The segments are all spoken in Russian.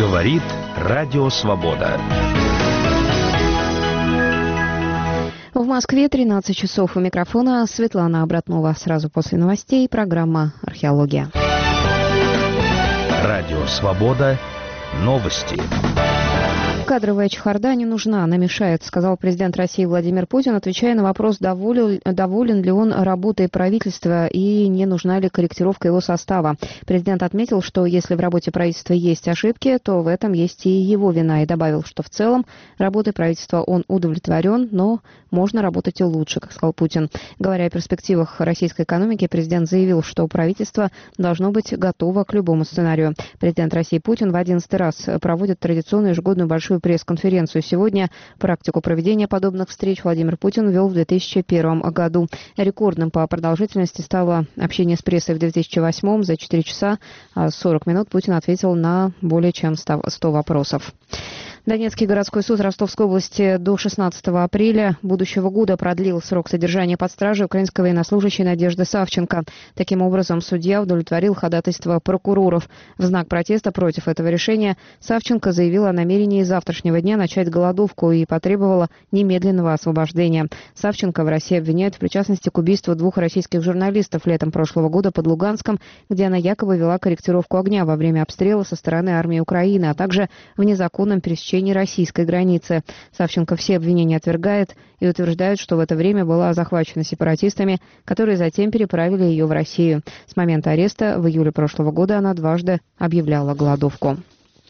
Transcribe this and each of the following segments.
Говорит Радио Свобода. В Москве 13 часов. У микрофона Светлана Обратнова. Сразу после новостей программа «Археология». Радио Свобода. Новости. Кадровая чехарда не нужна, она мешает, сказал президент России Владимир Путин, отвечая на вопрос, доволен ли он работой правительства и не нужна ли корректировка его состава. Президент отметил, что если в работе правительства есть ошибки, то в этом есть и его вина, и добавил, что в целом работой правительства он удовлетворен, но можно работать и лучше, как сказал Путин. Говоря о перспективах российской экономики, президент заявил, что правительство должно быть готово к любому сценарию. Президент России Путин в 11-й раз проводит традиционную ежегодную большую пресс-конференцию. Сегодня практику проведения подобных встреч Владимир Путин вел в 2001 году. Рекордным по продолжительности стало общение с прессой в 2008. За 4 часа 40 минут Путин ответил на более чем 100 вопросов. Донецкий городской суд Ростовской области до 16 апреля будущего года продлил срок содержания под стражей украинской военнослужащей Надежды Савченко. Таким образом, судья удовлетворил ходатайство прокуроров. В знак протеста против этого решения Савченко заявила о намерении с завтрашнего дня начать голодовку и потребовала немедленного освобождения. Савченко в России обвиняют в причастности к убийству 2 российских журналистов летом прошлого года под Луганском, где она якобы вела корректировку огня во время обстрела со стороны армии Украины, а также в незаконном пересечении российской границы. Савченко все обвинения отвергает и утверждает, что в это время была захвачена сепаратистами, которые затем переправили ее в Россию. С момента ареста в июле прошлого года она дважды объявляла голодовку.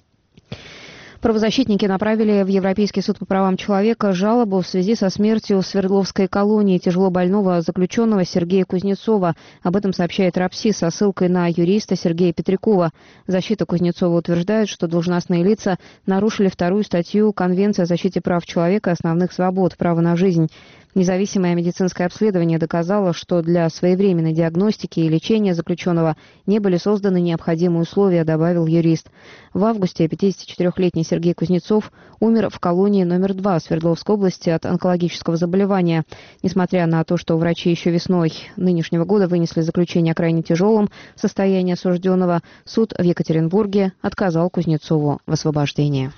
Правозащитники направили в Европейский суд по правам человека жалобу в связи со смертью в Свердловской колонии тяжелобольного заключенного Сергея Кузнецова. Об этом сообщает РАПСИ со ссылкой на юриста Сергея Петрякова. Защита Кузнецова утверждает, что должностные лица нарушили 2-ю статью Конвенции о защите прав человека и основных свобод, право на жизнь. Независимое медицинское обследование доказало, что для своевременной диагностики и лечения заключенного не были созданы необходимые условия, добавил юрист. В августе 54-летний Сергей Кузнецов умер в колонии номер 2 Свердловской области от онкологического заболевания. Несмотря на то, что врачи еще весной нынешнего года вынесли заключение о крайне тяжелом состоянии осужденного, суд в Екатеринбурге отказал Кузнецову в освобождении.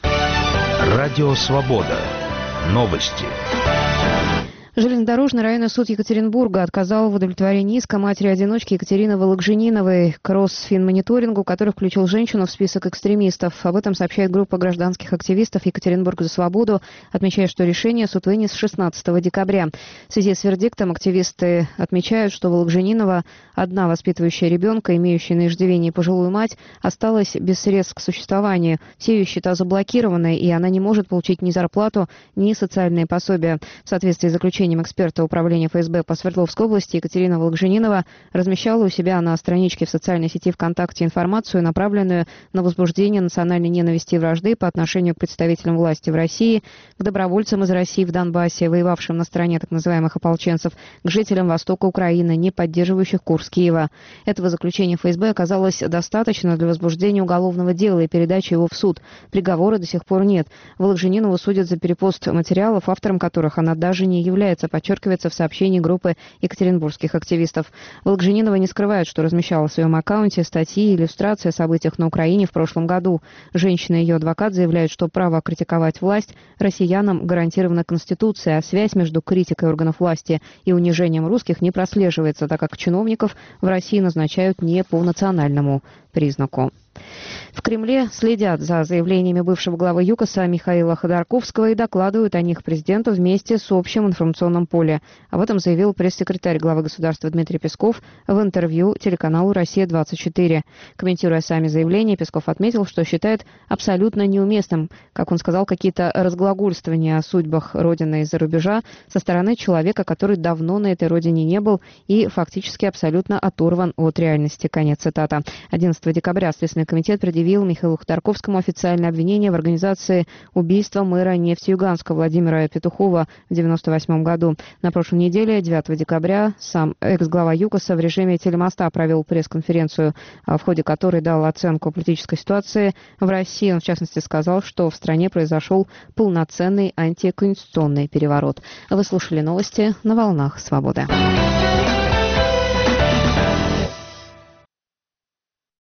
Радио Свобода. Новости. Железнодорожный районный суд Екатеринбурга отказал в удовлетворении иска матери-одиночки Екатерины Вологжениновой к Росфинмониторингу, который включил женщину в список экстремистов. Об этом сообщает группа гражданских активистов «Екатеринбург за свободу», отмечая, что решение суд вынес 16 декабря. В связи с вердиктом активисты отмечают, что Вологженинова, одна воспитывающая ребенка, имеющая на иждивении пожилую мать, осталась без средств к существованию. Все ее счета заблокированы, и она не может получить ни зарплату, ни социальные пособия. В соответствии с заключением эксперта управления ФСБ по Свердловской области Екатерина Вологженинова размещала у себя на страничке в социальной сети ВКонтакте информацию, направленную на возбуждение национальной ненависти и вражды по отношению к представителям власти в России, к добровольцам из России в Донбассе, воевавшим на стороне так называемых ополченцев, к жителям востока Украины, не поддерживающих курс Киева. Этого заключения ФСБ оказалось достаточно для возбуждения уголовного дела и передачи его в суд. Приговора до сих пор нет. Вологженинову судят за перепост материалов, автором которых она даже не является, подчеркивается в сообщении группы екатеринбургских активистов. Вологженинова не скрывает, что размещала в своем аккаунте статьи и иллюстрации о событиях на Украине в прошлом году. Женщина и ее адвокат заявляют, что право критиковать власть россиянам гарантировано Конституцией, а связь между критикой органов власти и унижением русских не прослеживается, так как чиновников в России назначают не по национальному признаку. В Кремле следят за заявлениями бывшего главы ЮКОСа Михаила Ходорковского и докладывают о них президенту вместе с общим информационным полем. Об этом заявил пресс-секретарь главы государства Дмитрий Песков в интервью телеканалу «Россия-24». Комментируя сами заявления, Песков отметил, что считает абсолютно неуместным, как он сказал, какие-то разглагольствования о судьбах Родины из-за рубежа со стороны человека, который давно на этой родине не был и фактически абсолютно оторван от реальности. Конец цитаты. 11 декабря Следственный комитет предъявил Михаилу Ходорковскому официальное обвинение в организации убийства мэра Нефтеюганска Владимира Петухова в 1998 году. На прошлой неделе, 9 декабря, сам экс-глава ЮКОСа в режиме телемоста провел пресс-конференцию, в ходе которой дал оценку политической ситуации в России. Он, в частности, сказал, что в стране произошел полноценный антиконституционный переворот. Вы слушали новости на волнах «Свободы».